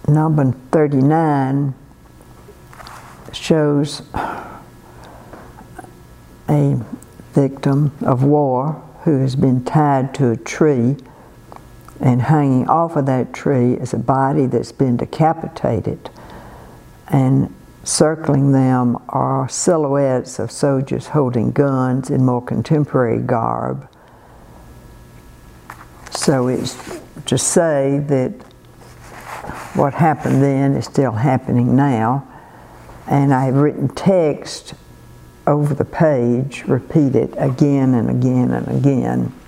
number 39 shows a victim of war who has been tied to a tree, and hanging off of that tree is a body that's been decapitated, and circling them are silhouettes of soldiers holding guns in more contemporary garb. So it's to say that what happened then is still happening now, and I've written text over the page, repeated again and again and again.